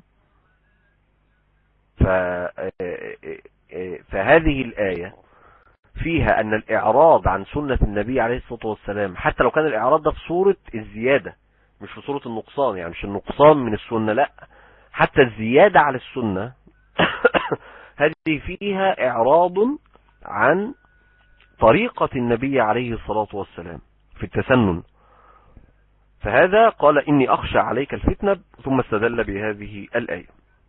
فهذه الآية فيها أن الإعراض عن سنة النبي عليه الصلاة والسلام، حتى لو كان الإعراض ده في صورة الزيادة مش في صورة النقصان، يعني مش النقصان من السنة، لا، حتى الزيادة على السنة هذه فيها إعراض عن طريقة النبي عليه الصلاة والسلام في التسنن. فهذا قال إني أخشى عليك الفتنة، ثم استدل بهذه الآية.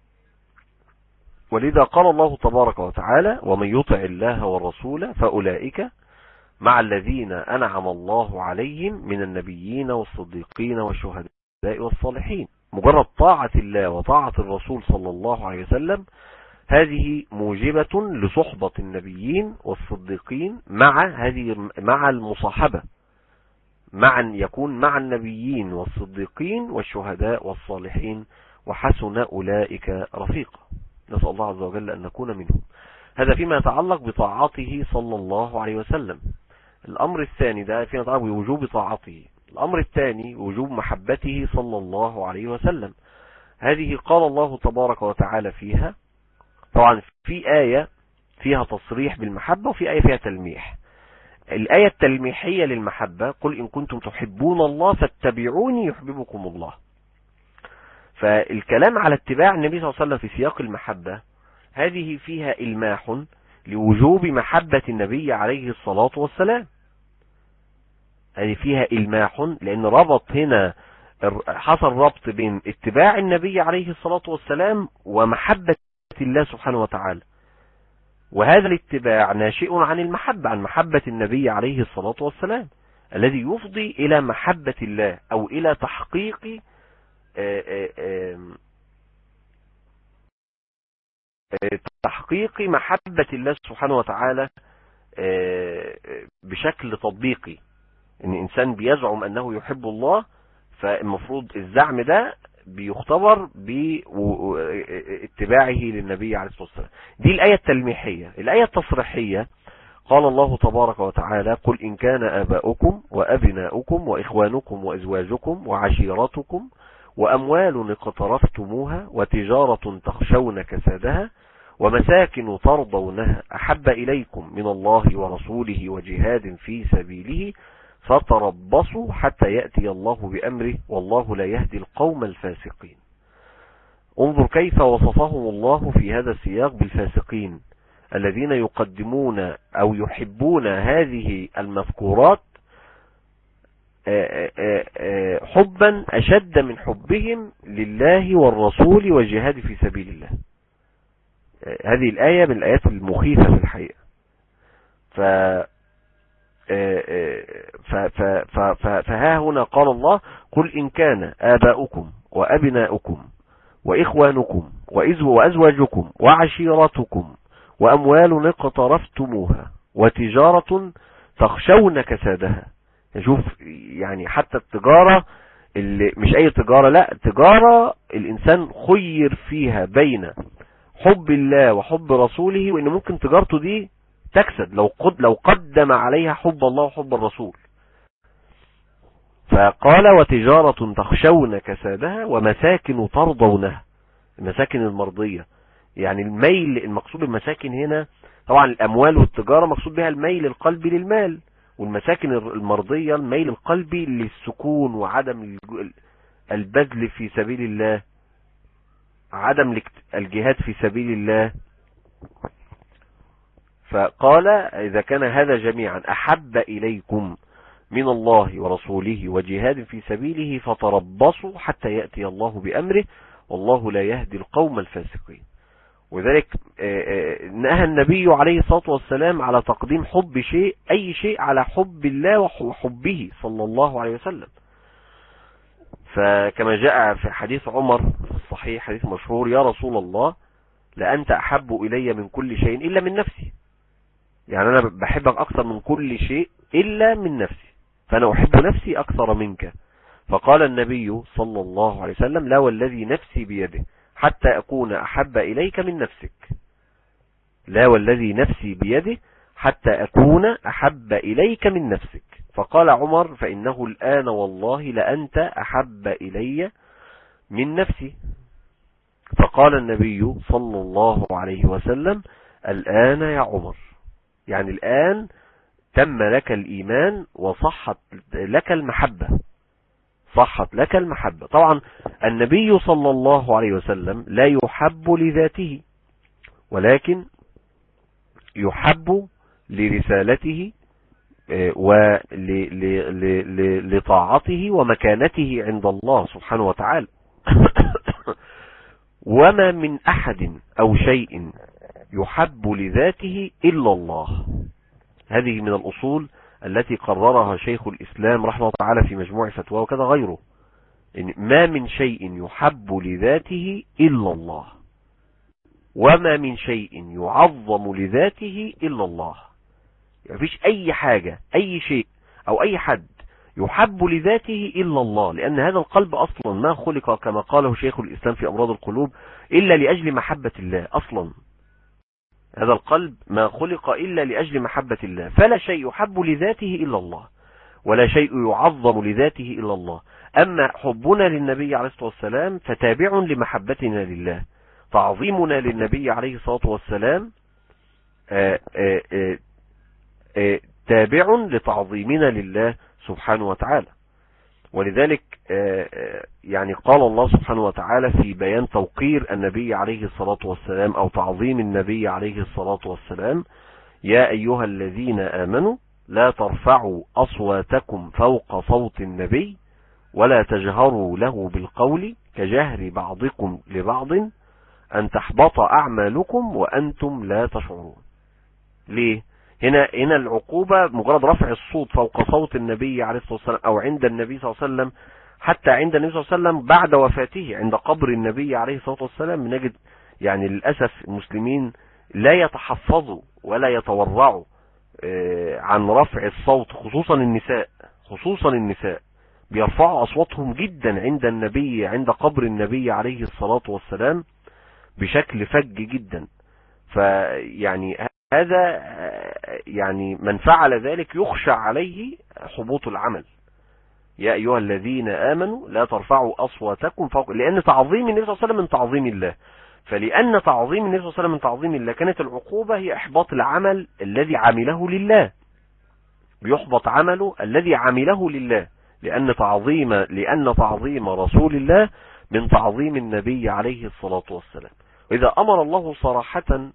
ولذا قال الله تبارك وتعالى ومن يطع الله والرسول فأولئك مع الذين أنعم الله عليهم من النبيين والصديقين والشهداء والصالحين. مجرد طاعة الله وطاعة الرسول صلى الله عليه وسلم هذه موجبة لصحبة النبيين والصديقين، مع هذه مع المصاحبة، مع يكون مع النبيين والصديقين والشهداء والصالحين، وحسن أولئك رفيقا. نسأل الله عز وجل أن نكون منهم. هذا فيما يتعلق بطاعته صلى الله عليه وسلم. الأمر الثاني ده فيما يتعلق بوجوب طاعته. الأمر الثاني وجوب محبته صلى الله عليه وسلم. هذه قال الله تبارك وتعالى فيها، طبعا في آية فيها تصريح بالمحبة وفي آية فيها تلميح. الآية التلميحية للمحبة قل إن كنتم تحبون الله فاتبعوني يحببكم الله. فالكلام على اتباع النبي صلى الله عليه وسلم في سياق المحبة هذه فيها إلماح لوجوب محبة النبي عليه الصلاة والسلام. هذه فيها إلماح لأن ربط هنا، حصل ربط بين اتباع النبي عليه الصلاة والسلام ومحبة الله سبحانه وتعالى، وهذا الاتباع ناشئ عن المحبة، عن محبة النبي عليه الصلاة والسلام، الذي يفضي إلى محبة الله أو إلى تحقيق آآ آآ تحقيق محبة الله سبحانه وتعالى بشكل تطبيقي. ان انسان بيزعم انه يحب الله، فالمفروض الزعم ده بيختبر باتباعه للنبي عليه الصلاة والسلام. دي الآية التلميحية. الآية التصريحية قال الله تبارك وتعالى قل إن كان آباؤكم وأبناؤكم وإخوانكم وأزواجكم وعشيرتكم وأموال اقترفتموها وتجارة تخشون كسادها ومساكن ترضونها أحب إليكم من الله ورسوله وجهاد في سبيله فتربصوا حتى يأتي الله بأمره والله لا يهدي القوم الفاسقين. انظر كيف وصفهم الله في هذا السياق بالفاسقين الذين يقدمون أو يحبون هذه المذكورات حبا أشد من حبهم لله والرسول والجهاد في سبيل الله. هذه الآية من الآيات المخيفة في الحقيقة. ف فها هنا قال الله قل إن كان آباؤكم وأبناؤكم وإخوانكم وأزواجكم وعشيرتكم وأموال اقترفتموها وتجارة تخشون كسادها. نشوف يعني حتى التجارة اللي مش أي تجارة، لا، تجارة الإنسان خير فيها بين حب الله وحب رسوله، وإن ممكن تجارته دي تكسد لو قد لو قدم عليها حب الله وحب الرسول. فقال وتجارة تخشون كسادها ومساكن ترضونها، المساكن المرضية، يعني الميل المقصود المساكن هنا طبعا الأموال والتجارة مقصود بها الميل القلبي للمال، والمساكن المرضية الميل القلبي للسكون وعدم البذل في سبيل الله، عدم الجهاد في سبيل الله. فقال إذا كان هذا جميعا أحب إليكم من الله ورسوله وجهاد في سبيله فتربصوا حتى يأتي الله بأمره والله لا يهدي القوم الفاسقين. وذلك نهى النبي عليه الصلاة والسلام على تقديم حب شيء أي شيء على حب الله وحبه صلى الله عليه وسلم. فكما جاء في حديث عمر في الصحيح حديث مشهور: يا رسول الله لأنت أحب إلي من كل شيء إلا من نفسي، يعني أنا بحبك أكثر من كل شيء إلا من نفسي، فأنا أحب نفسي أكثر منك. فقال النبي صلى الله عليه وسلم: لا والذي نفسي بيده حتى أكون أحب إليك من نفسك، لا والذي نفسي بيده حتى أكون أحب إليك من نفسك. فقال عمر: فإنه الآن والله لأنت أحب إلي من نفسي. فقال النبي صلى الله عليه وسلم: الآن يا عمر، يعني الآن تم لك الإيمان وصحت لك المحبة، صحت لك المحبة. طبعا النبي صلى الله عليه وسلم لا يحب لذاته، ولكن يحب لرسالته ولطاعته ومكانته عند الله سبحانه وتعالى. وما من أحد أو شيء يحب لذاته إلا الله. هذه من الأصول التي قررها شيخ الإسلام رحمه الله تعالى في مجموع فتواه وكذا غيره، إن ما من شيء يحب لذاته إلا الله، وما من شيء يعظم لذاته إلا الله. يعني مفيش أي حاجة أي شيء أو أي حد يحب لذاته إلا الله، لأن هذا القلب أصلا ما خلق كما قاله شيخ الإسلام في أمراض القلوب إلا لأجل محبة الله. أصلا هذا القلب ما خلق إلا لأجل محبة الله، فلا شيء يحب لذاته إلا الله ولا شيء يعظم لذاته إلا الله. أما حبنا للنبي عليه الصلاة والسلام فتابع لمحبتنا لله، تعظيمنا للنبي عليه الصلاة والسلام آآ آآ آآ تابع لتعظيمنا لله سبحانه وتعالى. ولذلك يعني قال الله سبحانه وتعالى في بيان توقير النبي عليه الصلاة والسلام أو تعظيم النبي عليه الصلاة والسلام: يا أيها الذين آمنوا لا ترفعوا أصواتكم فوق صوت النبي ولا تجهروا له بالقول كجهر بعضكم لبعض أن تحبط أعمالكم وأنتم لا تشعرون. ليه؟ هنا هنا العقوبة مجرد رفع الصوت فوق صوت النبي عليه الصلاة والسلام أو عند النبي صلى الله عليه وسلم، حتى عند النبي صلى الله عليه وسلم بعد وفاته عند قبر النبي عليه الصلاة والسلام نجد يعني للأسف المسلمين لا يتحفظوا ولا يتورعوا عن رفع الصوت، خصوصا النساء خصوصا النساء بيرفعوا أصواتهم جدا عند النبي عند قبر النبي عليه الصلاة والسلام بشكل فج جدا. فيعني هذا يعني من فعل ذلك يخشى عليه حبوط العمل. يا أيها الذين آمنوا لا ترفعوا أصواتكم فوق، لأن تعظيم النبي صلى الله عليه وسلم من تعظيم الله، فلأن تعظيم النبي صلى الله عليه وسلم من تعظيم الله كانت العقوبة هي إحباط العمل الذي عمله لله، بيحبط عمله الذي عمله لله، لأن تعظيم لأن تعظيم رسول الله من تعظيم النبي عليه الصلاة والسلام. وإذا أمر الله صراحة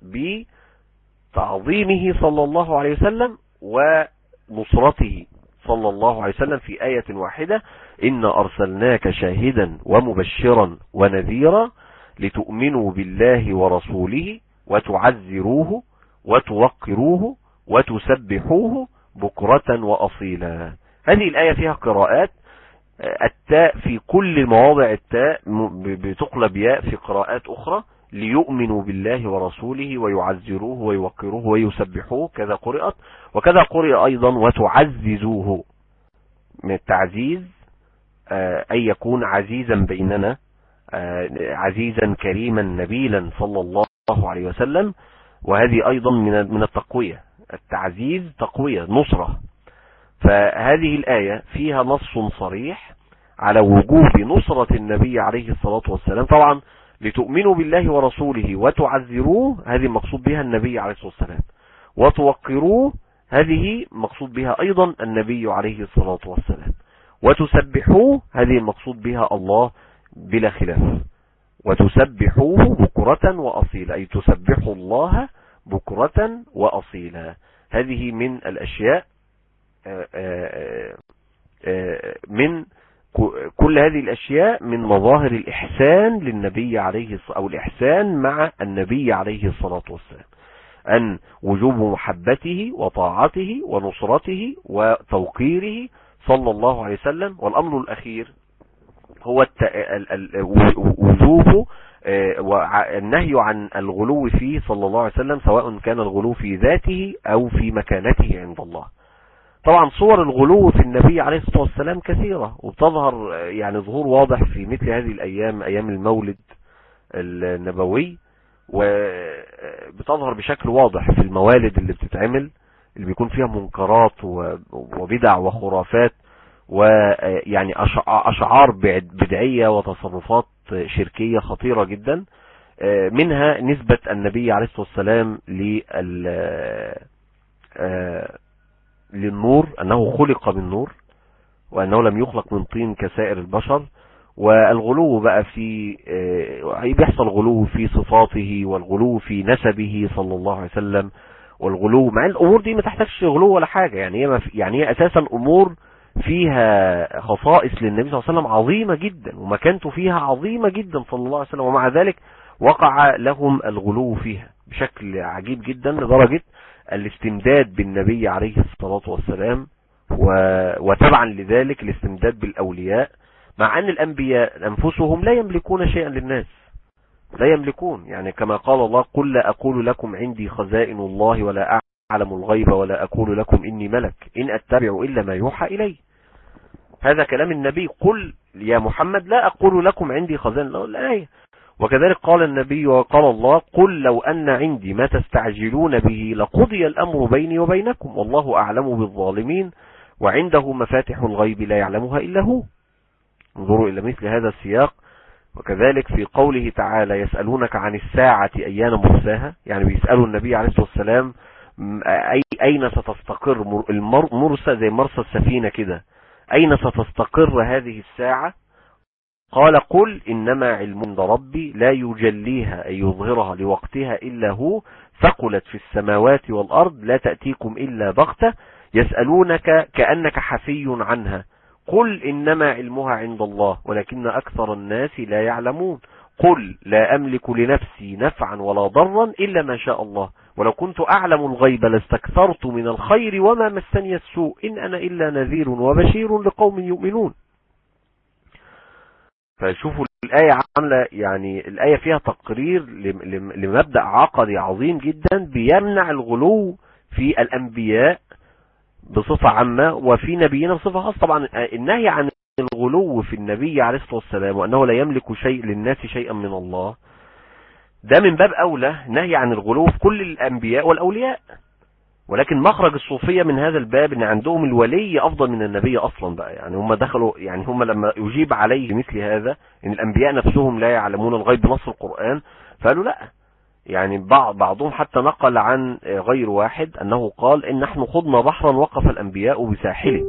بتعظيمه صلى الله عليه وسلم ونصرته صلى الله عليه وسلم في آية واحدة: إنا أرسلناك شاهدا ومبشرا ونذيرا لتؤمنوا بالله ورسوله وتعزروه وتوقروه وتسبحوه بكرة وأصيلا. هذه الآية فيها قراءات، التاء في كل مواضع التاء بتقلب ياء في قراءات أخرى، ليؤمنوا بالله ورسوله ويعزروه ويوقروه ويسبحوه كذا قرأت، وكذا قرأ أيضا وتعززوه، من التعزيز أن يكون عزيزا بيننا، عزيزا كريما نبيلا صلى الله عليه وسلم. وهذه أيضا من من التقوية، التعزيز تقوية نصرة. فهذه الآية فيها نص صريح على وجوب نصرة النبي عليه الصلاة والسلام. طبعا لتؤمنوا بالله ورسوله وتعزروه، هذه مقصود بها النبي عليه الصلاة والسلام، وتوقروه، هذه مقصود بها أيضا النبي عليه الصلاة والسلام، وتسبحوه، هذه المقصود بها الله بلا خلاف، وتسبحوه بكرة وأصيلا، أي تسبحوا الله بكرة وأصيلا. هذه من الأشياء من كل هذه الأشياء من مظاهر الإحسان للنبي عليه أو الإحسان مع النبي عليه الصلاة والسلام، أن وجوب محبته وطاعته ونصرته وتوقيره صلى الله عليه وسلم. والأمر الأخير هو وجوب والنهي عن الغلو فيه صلى الله عليه وسلم، سواء كان الغلو في ذاته أو في مكانته عند الله. طبعا صور الغلو في النبي عليه الصلاة والسلام كثيرة، وبتظهر يعني ظهور واضح في مثل هذه الأيام، أيام المولد النبوي، وبتظهر بشكل واضح في الموالد اللي بتتعمل، اللي بيكون فيها منكرات وبدع وخرافات، ويعني أشعار بدعية وتصرفات شركية خطيرة جدا، منها نسبة النبي عليه الصلاة والسلام للنور، أنه خلق من نور، وأنه لم يخلق من طين كسائر البشر. والغلو بقى في بيحصل غلو في صفاته، والغلو في نسبه صلى الله عليه وسلم، والغلو مع الأمور دي ما تحتاجش غلو ولا حاجة، يعني هي يعني هي أساسا أمور فيها خصائص للنبي صلى الله عليه وسلم عظيمة جدا، ومكانته فيها عظيمة جدا صلى الله عليه وسلم، ومع ذلك وقع لهم الغلو فيها بشكل عجيب جدا، لدرجة الاستمداد بالنبي عليه الصلاة والسلام، وتبعا لذلك الاستمداد بالأولياء، مع أن الأنبياء أنفسهم لا يملكون شيئا للناس، لا يملكون، يعني كما قال الله: قل لا أقول لكم عندي خزائن الله ولا أعلم الغيب ولا أقول لكم إني ملك إن أتبع إلا ما يوحى إلي. هذا كلام النبي: قل يا محمد لا أقول لكم عندي خزائن الله، الآية. وكذلك قال النبي وقال الله: قل لو أن عندي ما تستعجلون به لقضي الأمر بيني وبينكم والله أعلم بالظالمين وعنده مفاتح الغيب لا يعلمها إلا هو. انظروا إلى مثل هذا السياق. وكذلك في قوله تعالى: يسألونك عن الساعة أيان مرساها، يعني بيسألوا النبي عليه الصلاة والسلام أي أين ستستقر المرسى، زي مرسى السفينة كده، أين ستستقر هذه الساعة؟ قال: قل إنما علم عند ربي لا يجليها أي يظهرها لوقتها إلا هو ثقلت في السماوات والأرض لا تأتيكم إلا بغتة يسألونك كأنك حفي عنها قل إنما علمها عند الله ولكن أكثر الناس لا يعلمون. قل لا أملك لنفسي نفعا ولا ضرا إلا ما شاء الله ولو كنت أعلم الغيب لاستكثرت من الخير وما مسني السوء إن أنا إلا نذير وبشير لقوم يؤمنون. فشوفوا الآية عاملة، يعني الآية فيها تقرير لمبدأ عقدي عظيم جدا بيمنع الغلو في الأنبياء بصفة عامة وفي نبينا بصفة خاصة. طبعا النهي عن الغلو في النبي عليه الصلاة والسلام وأنه لا يملك شيء للناس شيئا من الله، ده من باب أولى نهي عن الغلو في كل الأنبياء والأولياء. ولكن مخرج الصوفية من هذا الباب ان عندهم الولي افضل من النبي اصلا بقى، يعني هم دخلوا، يعني هم لما يجيب عليه مثل هذا ان الانبياء نفسهم لا يعلمون الغيب بنص القرآن، فقالوا لا. يعني بعض بعضهم حتى نقل عن غير واحد انه قال ان نحن خضنا بحرا وقف الانبياء بساحله.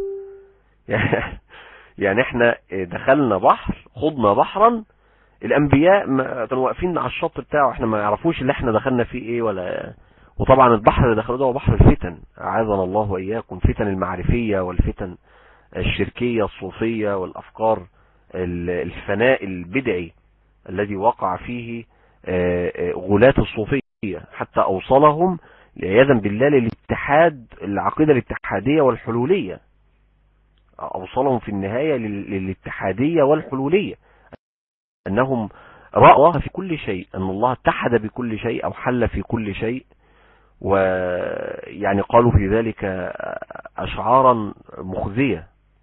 يعني احنا دخلنا بحر، خضنا بحرا، الانبياء كانوا واقفين على الشط بتاعه، احنا ما يعرفوش اللي احنا دخلنا فيه ايه ولا. وطبعا البحر اللي دخلوا ده هو بحر الفتن، اعاذنا الله واياكم، فتن المعرفية والفتن الشركية الصوفية والافكار الفناء البدعي الذي وقع فيه غلاة الصوفية حتى اوصلهم عياذا بالله للاتحاد، العقيدة الاتحادية والحلولية، اوصلهم في النهاية للاتحادية والحلولية، انهم رأوا في كل شيء ان الله اتحد بكل شيء او حل في كل شيء، ويعني قالوا في ذلك أشعارا مخزية.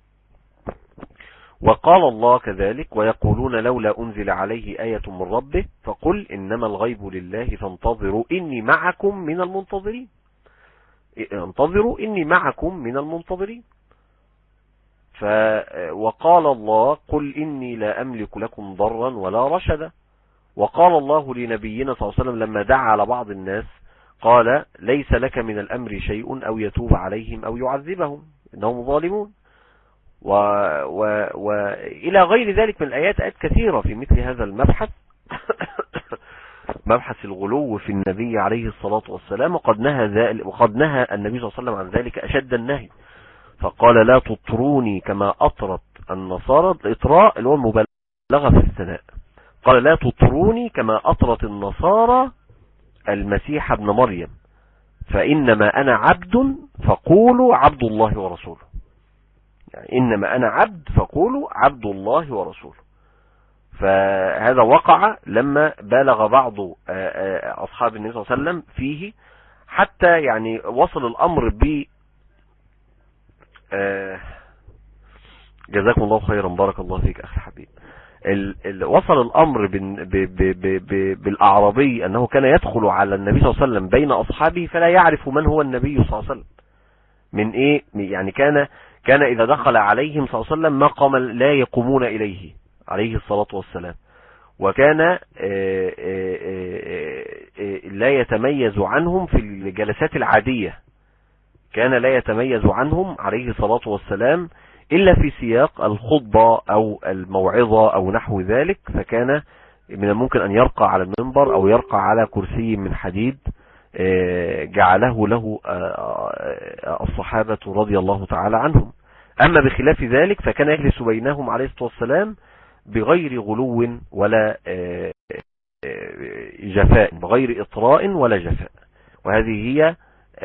وقال الله كذلك: ويقولون لولا أنزل عليه آية من ربه فقل إنما الغيب لله فانتظروا إني معكم من المنتظرين. انتظروا إني معكم من المنتظرين. وقال الله قل إني لا أملك لكم ضرا ولا رشدا. وقال الله لنبينا صلى الله عليه وسلم لما دعا على بعض الناس قال ليس لك من الأمر شيء أو يتوب عليهم أو يعذبهم إنهم ظالمون. و... و... وإلى غير ذلك من الآيات آيات كثيرة في مثل هذا المبحث مبحث الغلو في النبي عليه الصلاة والسلام. وقد نهى ذلك وقد نهى النبي صلى الله عليه وسلم عن ذلك أشد النهي، فقال لا تطروني كما أطرت النصارى. الإطراء اللي هو المبالغة في الثناء. قال لا تطروني كما أطرت النصارى المسيح ابن مريم، فإنما أنا عبد فقولوا عبد الله ورسوله. يعني إنما أنا عبد فقولوا عبد الله ورسوله. فهذا وقع لما بالغ بعض أصحاب النبي صلى الله عليه وسلم فيه، حتى يعني وصل الأمر ب جزاكم الله خيرا بارك الله فيك أخي حبيب. ال... ال... وصل الأمر ب... ب... ب... ب... بالأعرابي أنه كان يدخل على النبي صلى الله عليه وسلم بين أصحابه فلا يعرف من هو النبي صلى الله عليه وسلم من إيه. يعني كان كان إذا دخل عليهم صلى الله عليه وسلم مقام لا يقومون إليه عليه الصلاة والسلام. وكان لا يتميز عنهم في الجلسات العادية، كان لا يتميز عنهم عليه الصلاة والسلام إلا في سياق الخطبة أو الموعظة أو نحو ذلك. فكان من الممكن أن يرقى على المنبر أو يرقى على كرسي من حديد جعله له الصحابة رضي الله تعالى عنهم. أما بخلاف ذلك فكان يجلس بينهم عليه الصلاة والسلام بغير غلو ولا جفاء، بغير إطراء ولا جفاء. وهذه هي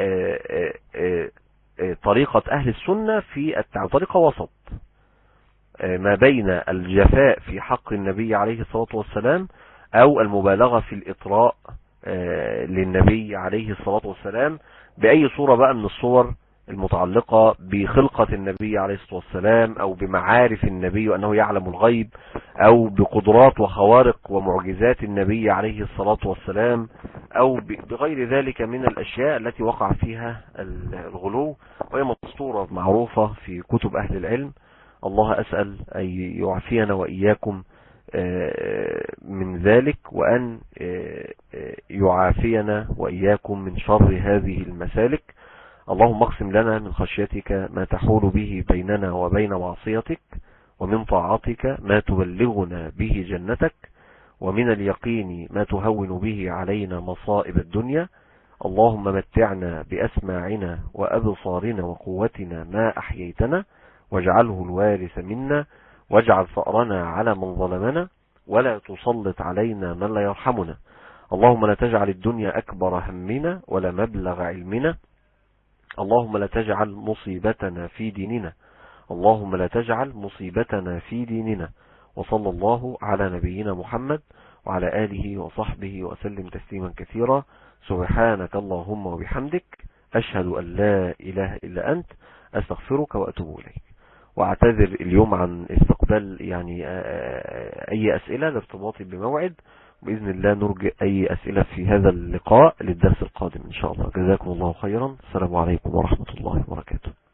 طريقة أهل السنة في التعامل، طريقة وسط ما بين الجفاء في حق النبي عليه الصلاة والسلام أو المبالغة في الإطراء للنبي عليه الصلاة والسلام بأي صورة بقى من الصور المتعلقة بخلقة النبي عليه الصلاة والسلام أو بمعارف النبي وأنه يعلم الغيب أو بقدرات وخوارق ومعجزات النبي عليه الصلاة والسلام أو بغير ذلك من الأشياء التي وقع فيها الغلو، وهي مسطورة معروفة في كتب أهل العلم. الله أسأل أن يعافينا وإياكم من ذلك، وأن يعافينا وإياكم من شر هذه المسالك. اللهم اقسم لنا من خشيتك ما تحول به بيننا وبين معصيتك، ومن طاعتك ما تبلغنا به جنتك، ومن اليقين ما تهون به علينا مصائب الدنيا. اللهم متعنا بأسماعنا وأبصارنا وقوتنا ما أحييتنا، واجعله الوارث منا، واجعل ثأرنا على من ظلمنا، ولا تسلط علينا من لا يرحمنا. اللهم لا تجعل الدنيا أكبر همنا ولا مبلغ علمنا. اللهم لا تجعل مصيبتنا في ديننا. اللهم لا تجعل مصيبتنا في ديننا. وصلى الله على نبينا محمد وعلى آله وصحبه وسلم تسليما كثيرا. سبحانك اللهم وبحمدك، أشهد أن لا إله إلا أنت، أستغفرك وأتوب إليك. واعتذر اليوم عن استقبال يعني أي أسئلة لارتباطي بموعد، بإذن الله نرجع أي أسئلة في هذا اللقاء للدرس القادم إن شاء الله. جزاكم الله خيرا. السلام عليكم ورحمة الله وبركاته.